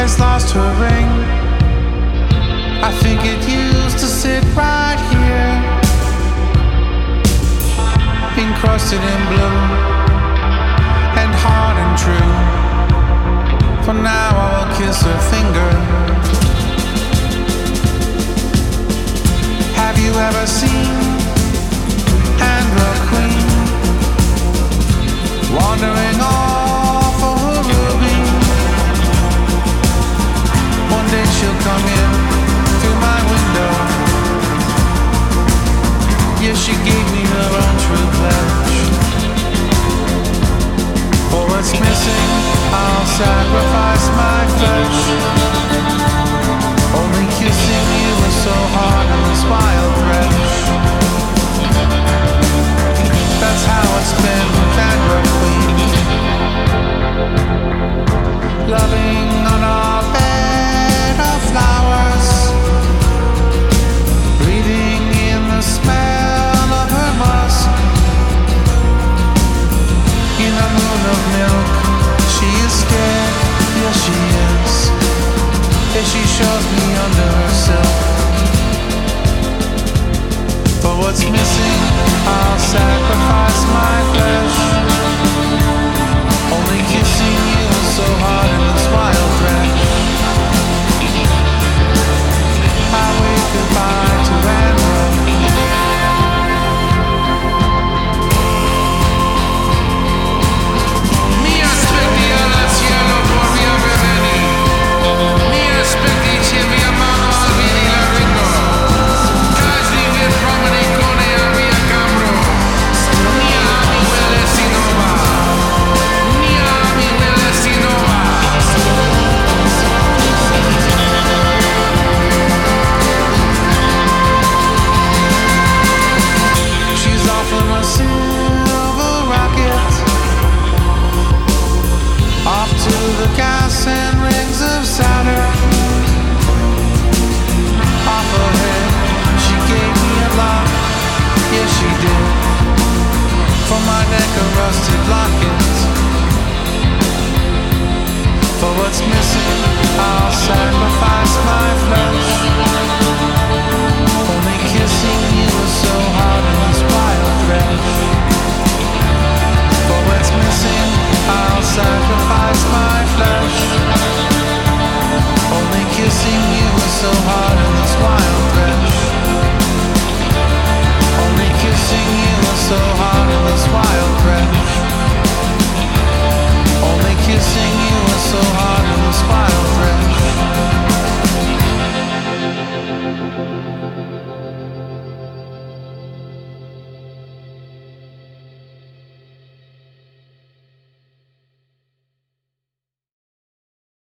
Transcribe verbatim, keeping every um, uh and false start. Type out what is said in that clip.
has lost her ring. I think it used to sit right here, encrusted in blue and hard and true. For now I will kiss her finger. Have you ever seen Andra Queen wandering off for her ruby? One day she'll come in through my window. Yes, she gave me her own true pledge. For what's missing, I'll sacrifice my flesh. Only kissing you was so hard on the wild thresh. That's how it's been with Andra Queen. Loving on our bed of flowers, breathing in the smell of her musk. In a moon of milk, she is scared, yes she is. As she shows me under her silk. For what's missing, I'll sacrifice my